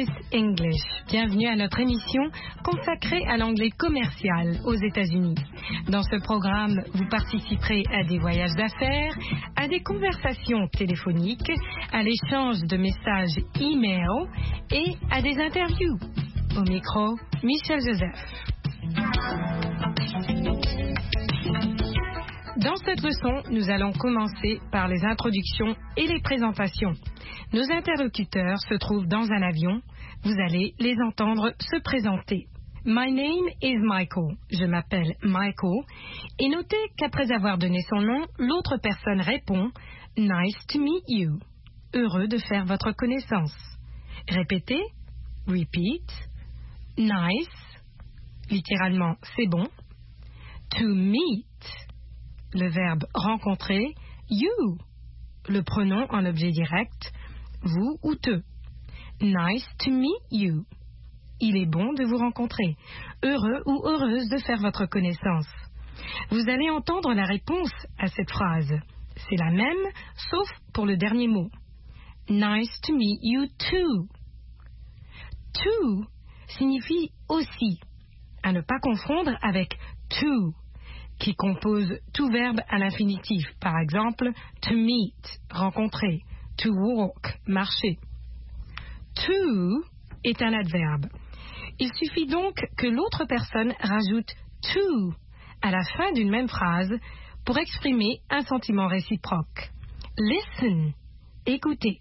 Business English. Bienvenue à notre émission consacrée à l'anglais commercial aux États-Unis. Dans ce programme, vous participerez à des voyages d'affaires, à des conversations téléphoniques, à l'échange de messages e-mail et à des interviews. Au micro, Michel Joseph. Dans cette leçon, nous allons commencer par les introductions et les présentations. Nos interlocuteurs se trouvent dans un avion. Vous allez les entendre se présenter. My name is Michael. Je m'appelle Michael. Et notez qu'après avoir donné son nom, l'autre personne répond « Nice to meet you ». Heureux de faire votre connaissance. Répétez. Repeat. Nice. Littéralement, c'est bon. To meet. Le verbe rencontrer. You. Le pronom en objet direct. Vous ou te. Nice to meet you. Il est bon de vous rencontrer. Heureux ou heureuse de faire votre connaissance. Vous allez entendre la réponse à cette phrase. C'est la même, sauf pour le dernier mot. Nice to meet you too. To signifie aussi. À ne pas confondre avec to, qui compose tout verbe à l'infinitif. Par exemple, to meet, rencontrer. To walk, marcher. To est un adverbe. Il suffit donc que l'autre personne rajoute to à la fin d'une même phrase pour exprimer un sentiment réciproque. Listen, écoutez.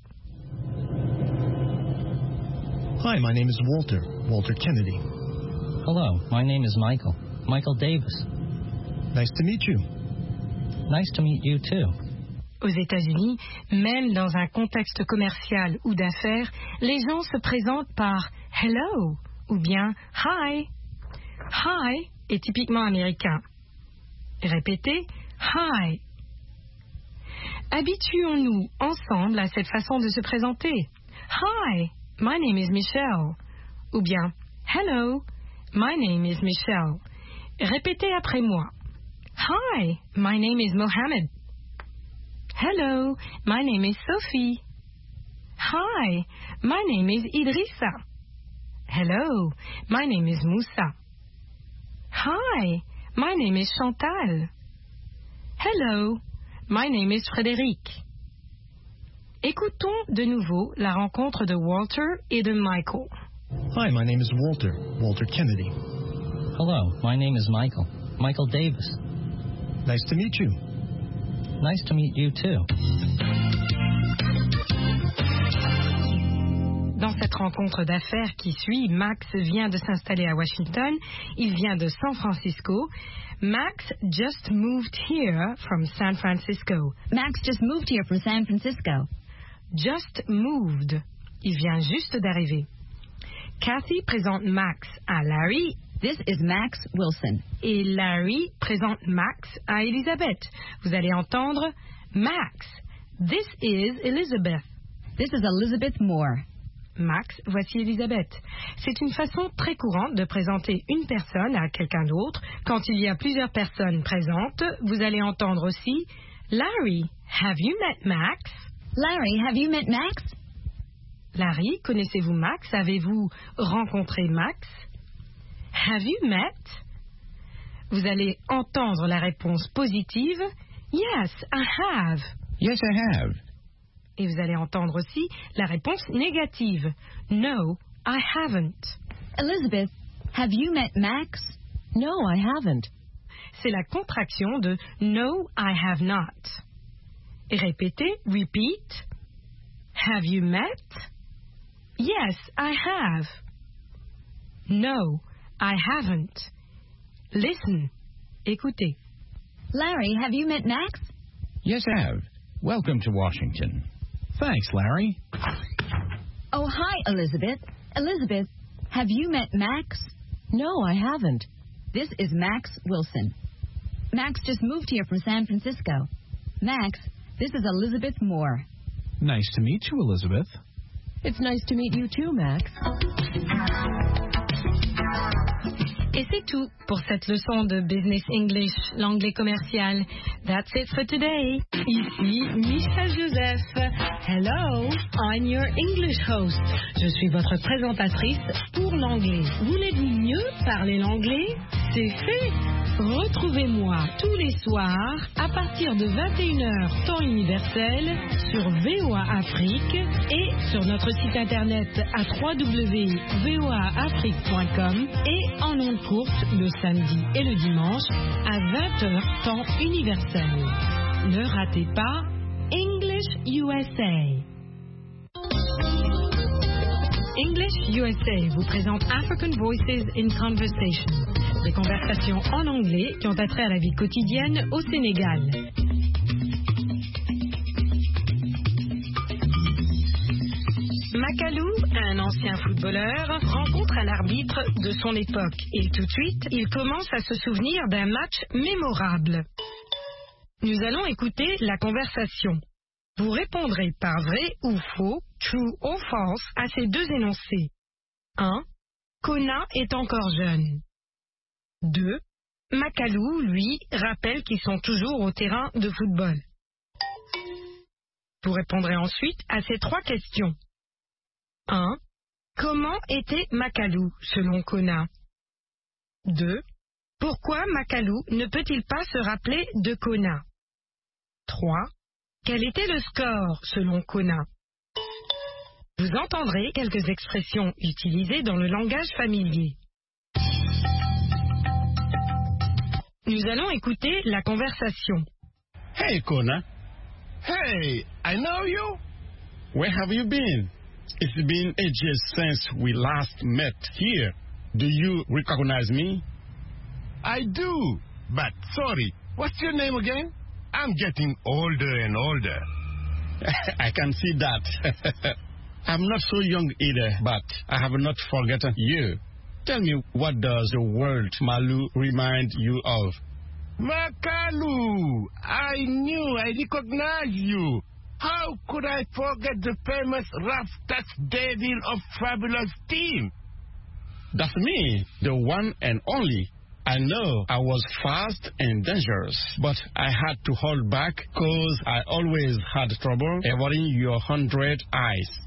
Hi, my name is Walter Kennedy. Hello, my name is Michael Davis. Nice to meet you. Nice to meet you too. Aux États-Unis, même dans un contexte commercial ou d'affaires, les gens se présentent par hello ou bien hi. Hi est typiquement américain. Répétez hi. Habituons-nous ensemble à cette façon de se présenter. Hi, my name is Michelle. Ou bien hello, my name is Michelle. Répétez après moi. Hi, my name is Mohammed. Hello, my name is Sophie. Hi, my name is Idrissa. Hello, my name is Moussa. Hi, my name is Chantal. Hello, my name is Frédéric. Écoutons de nouveau la rencontre de Walter et de Michael. Hi, my name is Walter Kennedy. Hello, my name is Michael Davis. Nice to meet you. Nice to meet you too. Dans cette rencontre d'affaires qui suit, Max vient de s'installer à Washington. Il vient de San Francisco. Max just moved here from San Francisco. Max just moved here from San Francisco. Just moved. Il vient juste d'arriver. Kathy présente Max à Larry. This is Max Wilson. Et Larry présente Max à Elizabeth. Vous allez entendre Max. This is Elizabeth. This is Elizabeth Moore. Max, voici Elizabeth. C'est une façon très courante de présenter une personne à quelqu'un d'autre. Quand il y a plusieurs personnes présentes, vous allez entendre aussi Larry, have you met Max? Larry, have you met Max? Larry, connaissez-vous Max? Avez-vous rencontré Max? Have you met? Vous allez entendre la réponse positive. Yes, I have. Yes, I have. Et vous allez entendre aussi la réponse négative. No, I haven't. Elizabeth, have you met Max? No, I haven't. C'est la contraction de No, I have not. Et répétez, repeat. Have you met? Yes, I have. No, I haven't. Listen. Écoutez. Larry, have you met Max? Yes, I have. Welcome to Washington. Thanks, Larry. Oh, hi, Elizabeth. Elizabeth, have you met Max? No, I haven't. This is Max Wilson. Max just moved here from San Francisco. Max, this is Elizabeth Moore. Nice to meet you, Elizabeth. It's nice to meet you too, Max. Et c'est tout pour cette leçon de Business English, l'anglais commercial. That's it for today. Ici Michel Joseph. Hello, I'm your English host. Je suis votre présentatrice pour l'anglais. Voulez-vous mieux parler l'anglais? C'est fait. Retrouvez-moi tous les soirs à partir de 21h temps universel sur VOA Afrique et sur notre site internet à www.voaafrique.com et en ondes courtes le samedi et le dimanche à 20h temps universel. Ne ratez pas English USA. English USA vous présente African Voices in Conversation, des conversations en anglais qui ont attrait à la vie quotidienne au Sénégal. Macalou, un ancien footballeur, rencontre un arbitre de son époque et tout de suite, il commence à se souvenir d'un match mémorable. Nous allons écouter la conversation. Vous répondrez par vrai ou faux, true or false, à ces deux énoncés. 1. Kona est encore jeune. 2. Macalou, lui, rappelle qu'ils sont toujours au terrain de football. Vous répondrez ensuite à ces trois questions. 1. Comment était Macalou, selon Kona? 2. Pourquoi Macalou ne peut-il pas se rappeler de Kona? 3. Quel était le score, selon Kona? Vous entendrez quelques expressions utilisées dans le langage familier. Nous allons écouter la conversation. Hey, Kona. Hey, I know you. Where have you been? It's been ages since we last met here. Do you recognize me? I do, but sorry, what's your name again? I'm getting older and older. I can see that. I'm not so young either, but I have not forgotten you. Tell me, what does the word Malu remind you of? Makalu! I knew I recognized you. How could I forget the famous rough touch devil of Fabulous Team? That's me, the one and only. I know I was fast and dangerous, but I had to hold back because I always had trouble avoiding your 100 eyes.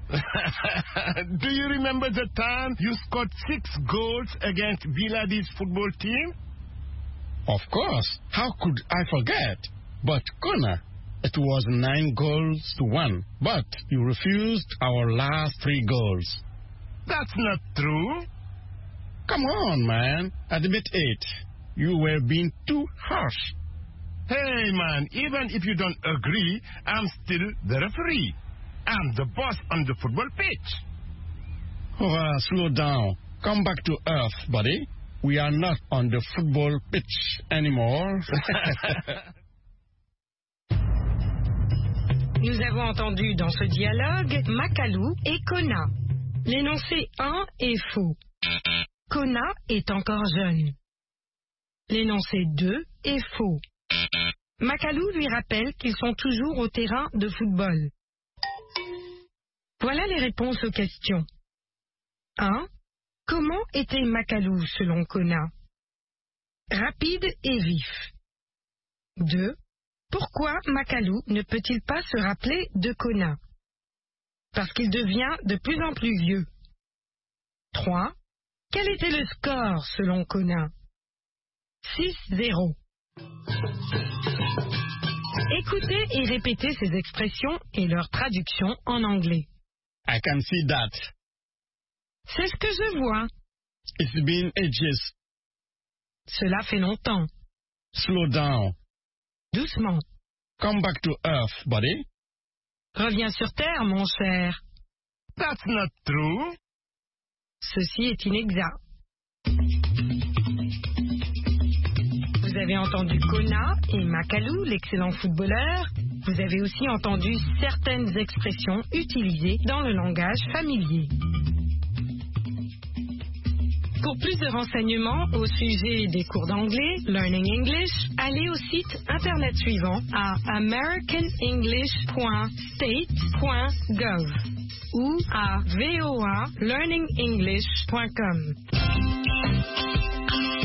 Do you remember the time you scored 6 goals against Villadis football team? Of course. How could I forget? But, Kona, it was 9-1, but you refused our last 3 goals. That's not true. Come on, man. Admit it. You were being too harsh. Hey, man, even if you don't agree, I'm still the referee. I'm the boss on the football pitch. Slow down. Come back to earth, buddy. We are not on the football pitch anymore. Nous avons entendu dans ce dialogue Macalou et Kona. L'énoncé 1 est faux. Kona est encore jeune. L'énoncé 2 est faux. Macalou lui rappelle qu'ils sont toujours au terrain de football. Voilà les réponses aux questions. 1. Comment était Macalou selon Kona? Rapide et vif. 2. Pourquoi Macalou ne peut-il pas se rappeler de Kona? Parce qu'il devient de plus en plus vieux. 3. Quel était le score selon Kona? 6-0. Écoutez et répétez ces expressions et leur traduction en anglais. I can see that. C'est ce que je vois. It's been ages. Cela fait longtemps. Slow down. Doucement. Come back to earth, buddy. Reviens sur terre, mon cher. That's not true. Ceci est inexact. Vous avez entendu Kona et Macalou, l'excellent footballeur. Vous avez aussi entendu certaines expressions utilisées dans le langage familier. Pour plus de renseignements au sujet des cours d'anglais, Learning English, allez au site internet suivant à americanenglish.state.gov ou à voalearningenglish.com.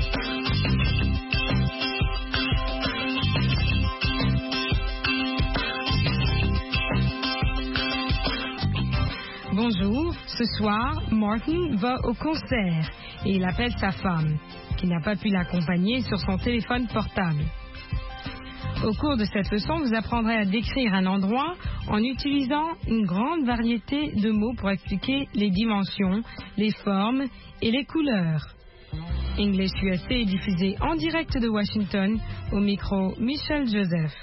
jour, ce soir, Martin va au concert et il appelle sa femme, qui n'a pas pu l'accompagner, sur son téléphone portable. Au cours de cette leçon, vous apprendrez à décrire un endroit en utilisant une grande variété de mots pour expliquer les dimensions, les formes et les couleurs. English USA est diffusé en direct de Washington, au micro Michel Joseph.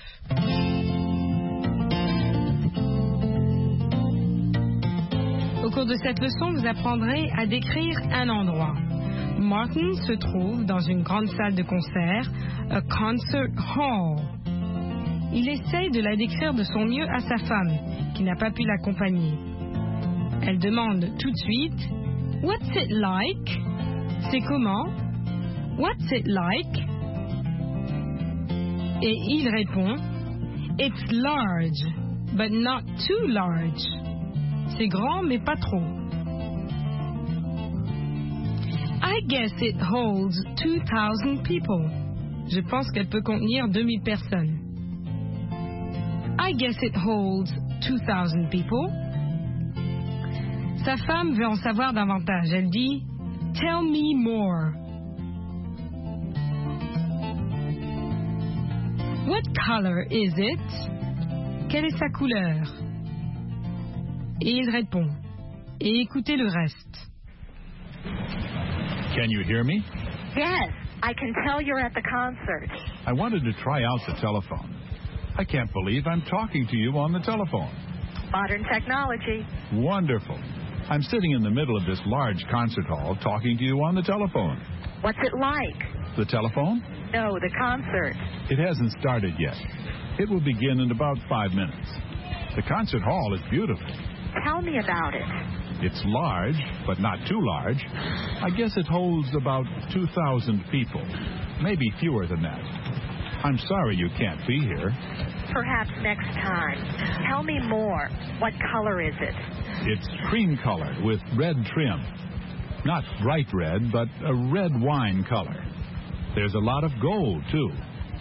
Au cours de cette leçon, vous apprendrez à décrire un endroit. Martin se trouve dans une grande salle de concert, a concert hall. Il essaye de la décrire de son mieux à sa femme, qui n'a pas pu l'accompagner. Elle demande tout de suite « What's it like ?» C'est comment? What's it like? Et il répond It's large, but not too large. C'est grand, mais pas trop. I guess it holds 2,000 people. Je pense qu'elle peut contenir 2000 personnes. I guess it holds 2,000 people. Sa femme veut en savoir davantage. Elle dit Tell me more. What color is it? Quelle est sa couleur? Et il répond. Et écoutez le reste. Can you hear me? Yes, I can tell you're at the concert. I wanted to try out the telephone. I can't believe I'm talking to you on the telephone. Modern technology. Wonderful. I'm sitting in the middle of this large concert hall talking to you on the telephone. What's it like? The telephone? No, the concert. It hasn't started yet. It will begin in about 5 minutes. The concert hall is beautiful. Tell me about it. It's large, but not too large. I guess it holds about 2,000 people, maybe fewer than that. I'm sorry you can't be here. Perhaps next time. Tell me more. What color is it? It's cream color with red trim. Not bright red, but a red wine color. There's a lot of gold, too.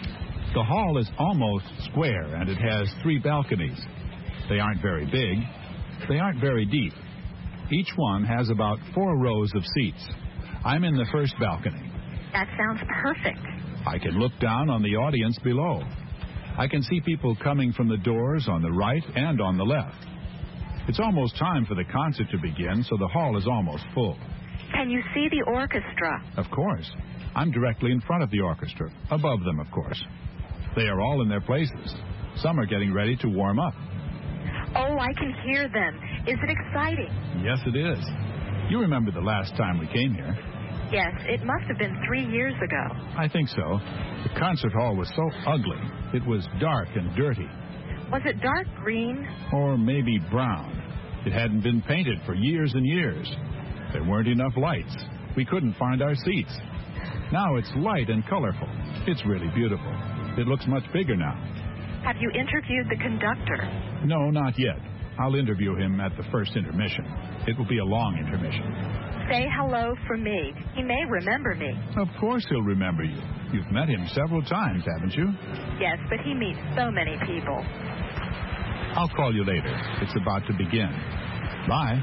The hall is almost square, and it has 3 balconies. They aren't very big. They aren't very deep. Each one has about 4 rows of seats. I'm in the first balcony. That sounds perfect. I can look down on the audience below. I can see people coming from the doors on the right and on the left. It's almost time for the concert to begin, so the hall is almost full. Can you see the orchestra? Of course. I'm directly in front of the orchestra, above them, of course. They are all in their places. Some are getting ready to warm up. Oh, I can hear them. Is it exciting? Yes, it is. You remember the last time we came here. Yes, it must have been 3 years ago. I think so. The concert hall was so ugly. It was dark and dirty. Was it dark green? Or maybe brown. It hadn't been painted for years and years. There weren't enough lights. We couldn't find our seats. Now it's light and colorful. It's really beautiful. It looks much bigger now. Have you interviewed the conductor? No, not yet. I'll interview him at the first intermission. It will be a long intermission. Say hello from me. He may remember me. Of course he'll remember you. You've met him several times, haven't you? Yes, but he meets so many people. I'll call you later. It's about to begin. Bye.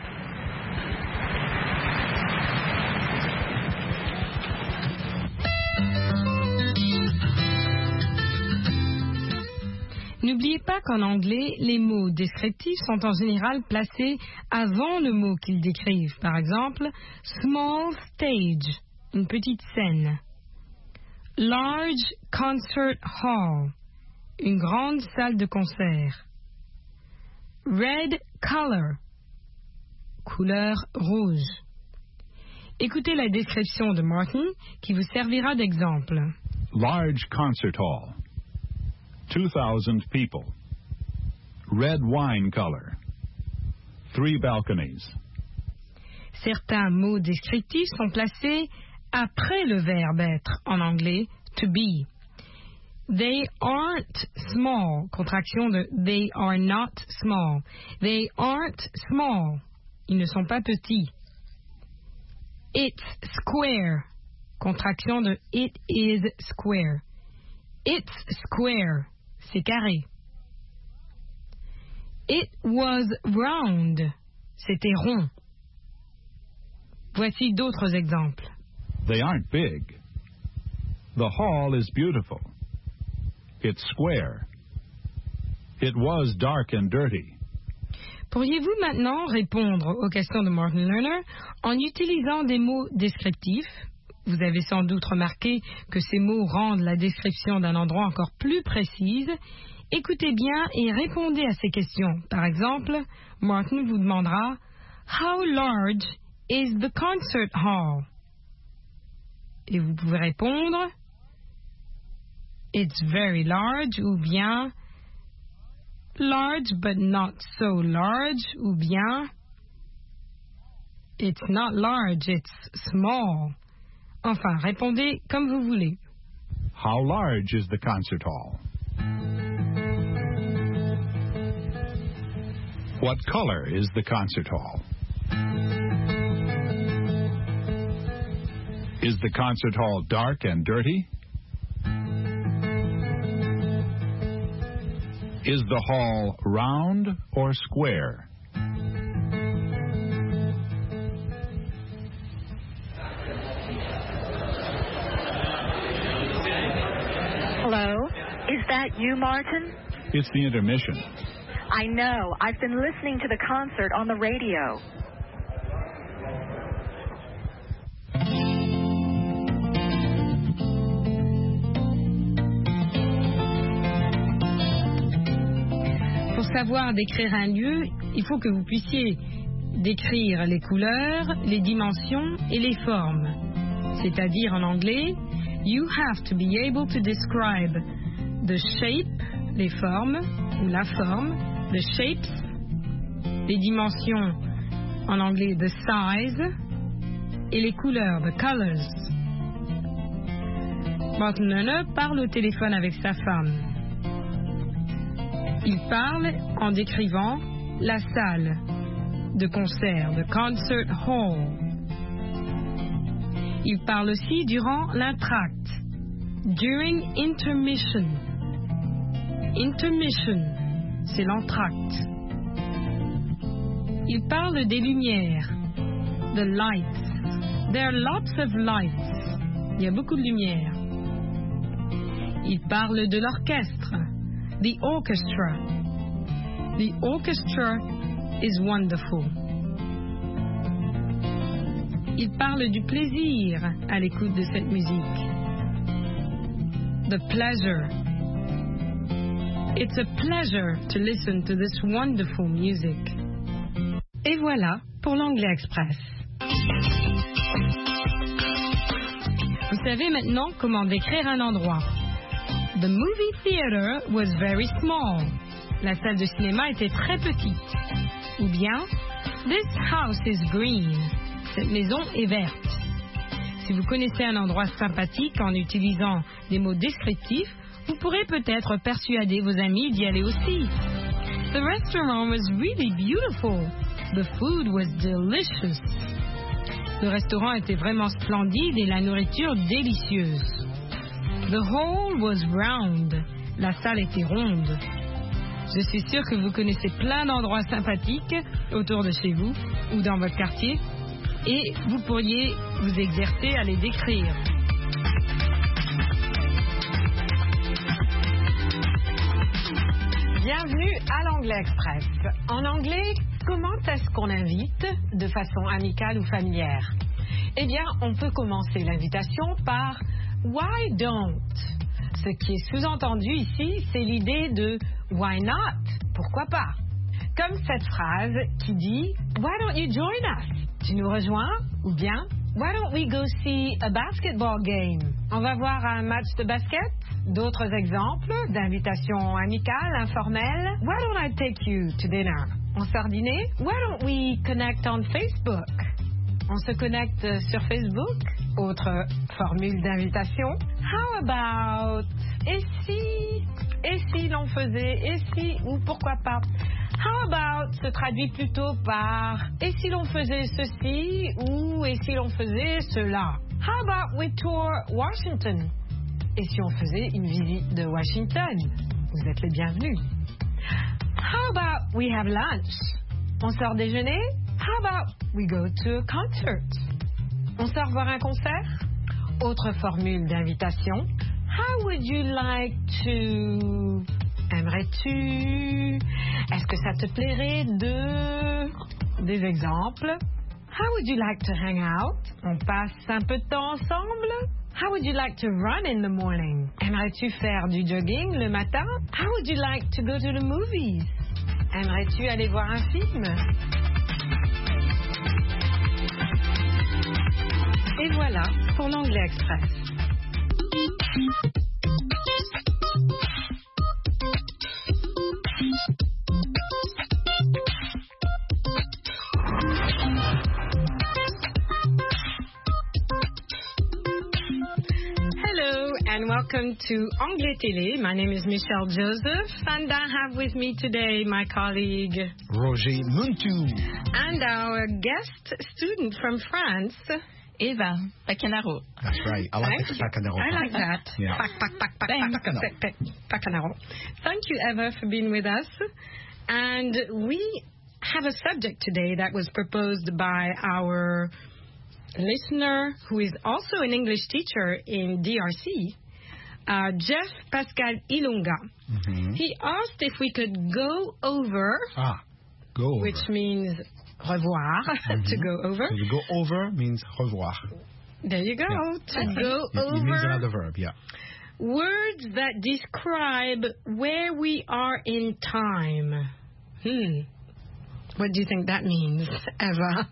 N'oubliez pas qu'en anglais, les mots descriptifs sont en général placés avant le mot qu'ils décrivent. Par exemple, small stage, une petite scène. Large concert hall, une grande salle de concert. Red color, couleur rouge. Écoutez la description de Martin qui vous servira d'exemple. Large concert hall. 2,000 people. Red wine color. 3 balconies. Certains mots descriptifs sont placés après le verbe être, en anglais, to be. They aren't small, contraction de they are not small. They aren't small. Ils ne sont pas petits. It's square, contraction de it is square. It's square, c'est carré. It was round, C'était rond. Voici d'autres exemples. They aren't big. The hall is beautiful. It's square. It was dark and dirty. Pourriez-vous maintenant répondre aux questions de Martin Lerner en utilisant des mots descriptifs? Vous avez sans doute remarqué que ces mots rendent la description d'un endroit encore plus précise. Écoutez bien et répondez à ces questions. Par exemple, Martin vous demandera « How large is the concert hall? » Et vous pouvez répondre « It's very large » ou bien « Large but not so large » ou bien « It's not large, it's small ». Enfin, répondez comme vous voulez. How large is the concert hall? What color is the concert hall? Is the concert hall dark and dirty? Is the hall round or square? Hello? Is that you, Martin? It's the intermission. I know. I've been listening to the concert on the radio. Pour savoir décrire un lieu, il faut que vous puissiez décrire les couleurs, les dimensions et les formes. C'est-à-dire en anglais, you have to be able to describe the shape, les formes, ou la forme, the shapes, les dimensions, en anglais the size, et les couleurs, the colors. Martin Lerner parle au téléphone avec sa femme. Il parle en décrivant la salle de concert, the concert hall. Il parle aussi durant l'entracte, during intermission. Intermission, c'est l'entracte. Il parle des lumières, the lights. There are lots of lights. Il y a beaucoup de lumière. Il parle de l'orchestre, the orchestra. The orchestra is wonderful. Il parle du plaisir à l'écoute de cette musique. The pleasure. It's a pleasure to listen to this wonderful music. Et voilà pour l'Anglais Express. Vous savez maintenant comment décrire un endroit. The movie theater was very small. La salle de cinéma était très petite. Ou bien, this house is green. Cette maison est verte. Si vous connaissez un endroit sympathique en utilisant des mots descriptifs, vous pourrez peut-être persuader vos amis d'y aller aussi. The restaurant was really beautiful. The food was delicious. Le restaurant était vraiment splendide et la nourriture délicieuse. The hall was round. La salle était ronde. Je suis sûre que vous connaissez plein d'endroits sympathiques autour de chez vous ou dans votre quartier et vous pourriez vous exercer à les décrire. Bienvenue à l'Anglais Express. En anglais, comment est-ce qu'on invite de façon amicale ou familière? Eh bien, on peut commencer l'invitation par « Why don't ?» Ce qui est sous-entendu ici, c'est l'idée de « Why not ?» Pourquoi pas? Comme cette phrase qui dit « Why don't you join us ?» Tu nous rejoins? Ou bien « Why don't we go see a basketball game ?» On va voir un match de basket? D'autres exemples d'invitations amicales, informelles. « Why don't I take you to dinner ?» On sort dîner? « Why don't we connect on Facebook ?» On se connecte sur Facebook. Autre formule d'invitation. How about? Et si l'on faisait? Et si ou pourquoi pas? How about se traduit plutôt par et si l'on faisait ceci ou et si l'on faisait cela? How about we tour Washington? Et si on faisait une visite de Washington? Vous êtes les bienvenus. How about we have lunch? On sort déjeuner? How about we go to a concert? On sort voir un concert? Autre formule d'invitation. How would you like to... Aimerais-tu? Est-ce que ça te plairait de... Des exemples. How would you like to hang out? On passe un peu de temps ensemble. How would you like to run in the morning? Aimerais-tu faire du jogging le matin? How would you like to go to the movies? Aimerais-tu aller voir un film? Et voilà pour l'Anglais Express. Hello and welcome to Anglais Télé. My name is Michelle Joseph and I have with me today my colleague Roger Muntu. and our guest student from France, Eva Pacanaro. That's right. I like Thank the you. Pacanaro. I like that. Yeah. Pacanaro. Thank you, Eva, for being with us. And we have a subject today that was proposed by our listener, who is also an English teacher in DRC, Jeff Pascal Ilunga. Mm-hmm. He asked if we could go over, Go over. which means revoir, to go over. So to go over means revoir. There you go. Yeah. To go It means over another verb, yeah. words that describe where we are in time. What do you think that means, Eva?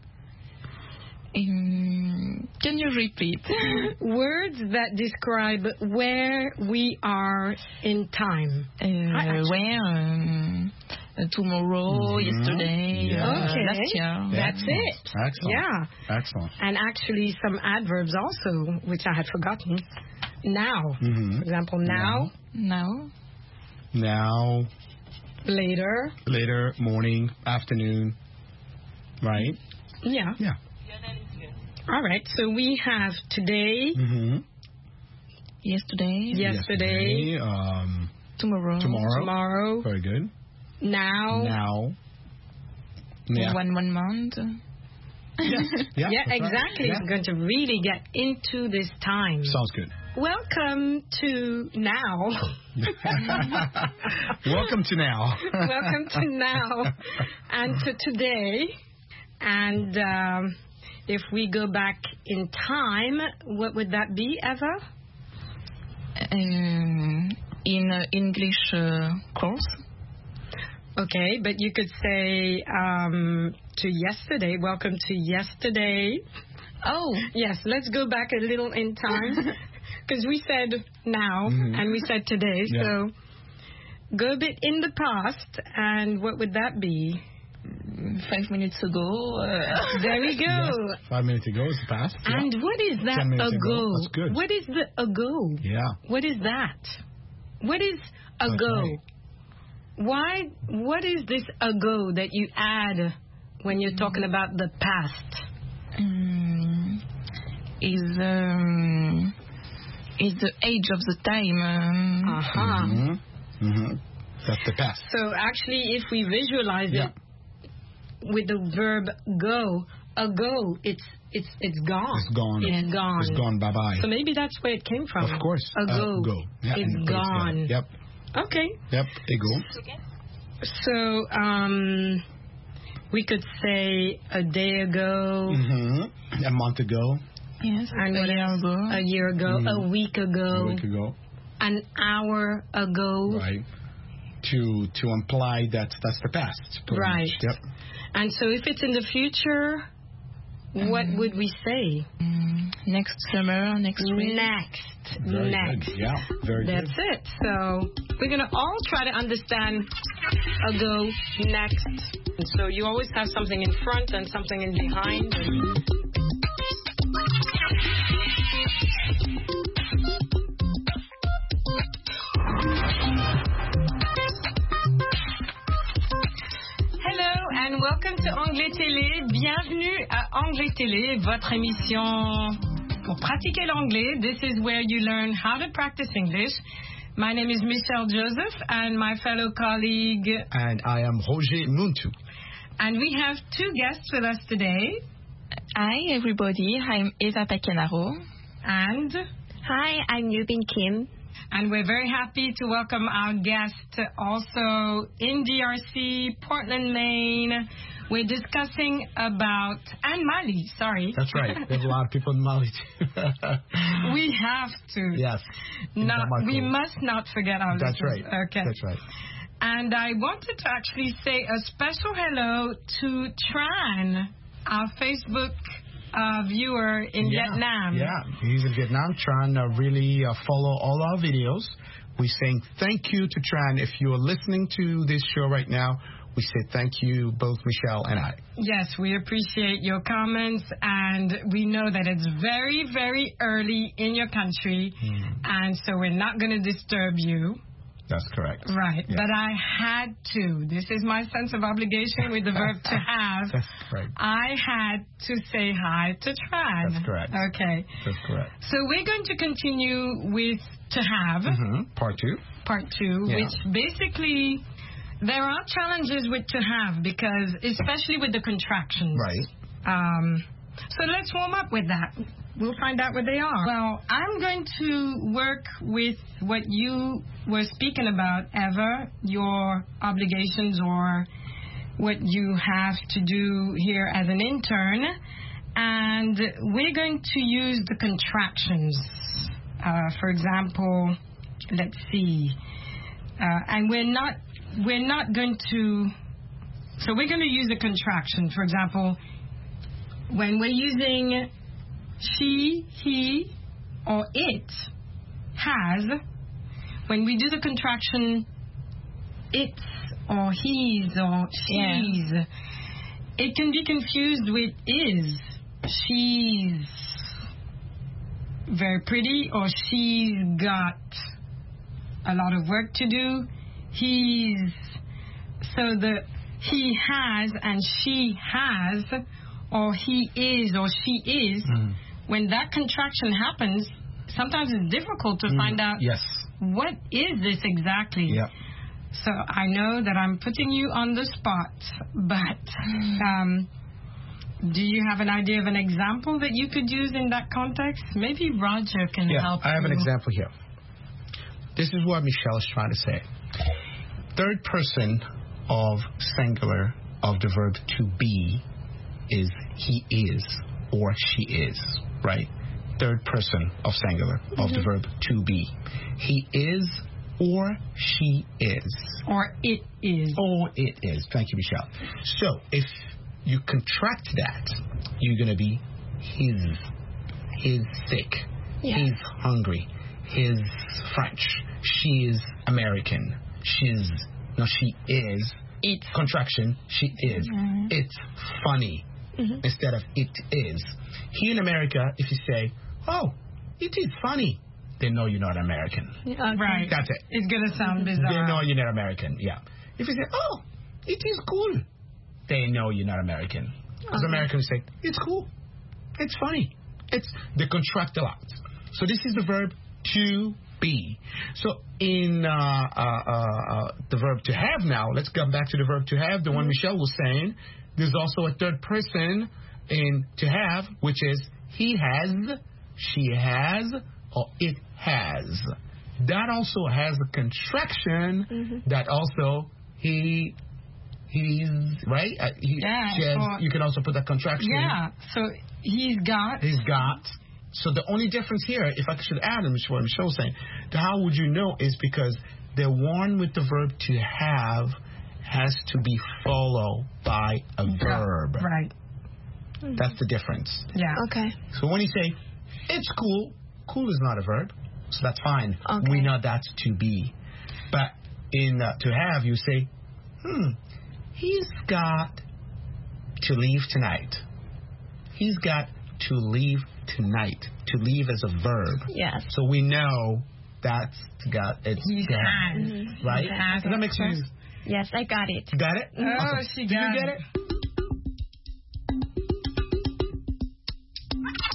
Can you repeat? Words that describe where we are in time. Where? Tomorrow, yesterday, Yeah. Okay. last year. That's it. Excellent. Yeah. Excellent. And actually some adverbs also, which I had forgotten. Now. Mhm. For example, now, Now. Now, later. later, morning, afternoon, right? Yeah. Yeah. All right. So we have today, Mm-hmm. Yesterday. Tomorrow. tomorrow, Very good. now. Now. Yeah. One month. Yes. Yeah, Yeah, that's right. exactly. Yeah. We're going to really get into this time. Sounds good. Welcome to now. Welcome to now. Welcome to now and to today. And if we go back in time, what would that be, Eva? In English course. Okay, but you could say to yesterday. Welcome to yesterday. Oh. Yes, let's go back a little in time. Because we said now and we said today. Yeah. So go a bit in the past, and what would that be? 5 minutes ago. There we go. Yes. 5 minutes ago is past. Yeah. And what is 10 that minutes ago? ago. That's good. What is the ago? Yeah. What is that? What is ago? right. What is this ago that you add when you're talking about the past? Is the age of the time. Uh-huh. Mm-hmm. Mm-hmm. That's the past. So actually, if we visualize Yeah. it with the verb go, ago, it's gone. It's gone. It's gone. It's gone. Bye-bye. So maybe that's where it came from. Of course. Ago. Go. Yeah, It's and put it gone. together. Yep. Okay. Yep. Ego. So we could say a day ago. Mm-hmm. A month ago. Yes. And A what year else? ago. A year ago, a week ago, A week ago. an hour ago. Right. To imply that that's the past. pretty Right. much. Yep. And so if it's in the future, what would we say? Next summer, next spring. Next. Very Next. good. Yeah. Very That's good. it. So we're going to all try to understand ago, next. And so you always have something in front and something in behind. Hello and welcome to Anglais Télé. Bienvenue à Anglais Télé, votre émission pour pratiquer l'anglais. This is where you learn how to practice English. My name is Michelle Joseph and my fellow colleague. And I am Roger Muntu. And we have two guests with us today. Hi, everybody. I'm Eva Pacanaro. And hi, I'm Yubin Kim. And we're very happy to welcome our guest also in DRC, Portland, Maine. We're discussing about, and Mali, sorry. That's right. There's a lot of people in Mali too. We have to. Yes. We must not forget our That's listeners. right. Okay. That's right. And I wanted to actually say a special hello to Tran, our Facebook viewer in Vietnam. Yeah, he's in Vietnam. Tran really follow all our videos. We're saying thank you to Tran. If you are listening to this show right now, we say thank you, both Michelle and I. Yes, we appreciate your comments, and we know that it's very, very early in your country, and so we're not going to disturb you. That's correct. Right, yeah. But I had to. This is my sense of obligation with the verb to have. That's correct. I had to say hi to Tran. That's correct. Okay. That's correct. So we're going to continue with to have. Part two. Part two, which basically there are challenges with to have because especially with the contractions. Right. So let's warm up with that. We'll find out what they are. Well, I'm going to work with what you were speaking about, Eva, your obligations or what you have to do here as an intern. And we're going to use the contractions. For example, let's see. And we're not going to... So we're going to use a contraction. For example, when we're using she, he, or it has, when we do the contraction it's or he's or she's, it can be confused with is. She's very pretty, or she's got a lot of work to do. He has and she has, or he is or she is. When that contraction happens, sometimes it's difficult to find out what is this exactly. Yeah. So I know that I'm putting you on the spot, but do you have an idea of an example that you could use in that context? Maybe Roger can help you. I have an example here. This is what Michelle is trying to say. Third person of singular of the verb to be is he is or she is, right? Third person of singular of the verb to be. He is or she is. Or it is. Or it is. Thank you, Michelle. So if you contract that, you're going to be he's sick, he's hungry, he's French, she's American, she is. It's contraction, she is. It's funny instead of it is. Here in America, if you say, oh, it is funny, they know you're not American. Right. That's it. It's going to sound bizarre. They know you're not American, If you say, oh, it is cool, they know you're not American. Because Americans say, it's cool, it's funny. They contract a lot. So this is the verb to be. So in the verb to have now, let's come back to the verb to have, the one Michelle was saying. There's also a third person in to have, which is he has, she has, or it has. That also has a contraction that also he's, right? You can also put that contraction. Yeah, so he's got. So the only difference here, if I should add, what Michelle was saying, how would you know is because the one with the verb to have has to be followed by a verb. Right. That's the difference. Yeah. Okay. So when you say, it's cool, cool is not a verb, so that's fine. Okay. We know that's to be. But in to have, you say, he's got to leave tonight. He's got to leave tonight. To leave as a verb. Yes. So we know that's got it's he has. Right? Does that make sense? Yes, I got it. You got it? Oh, awesome. she Did got you get it. it?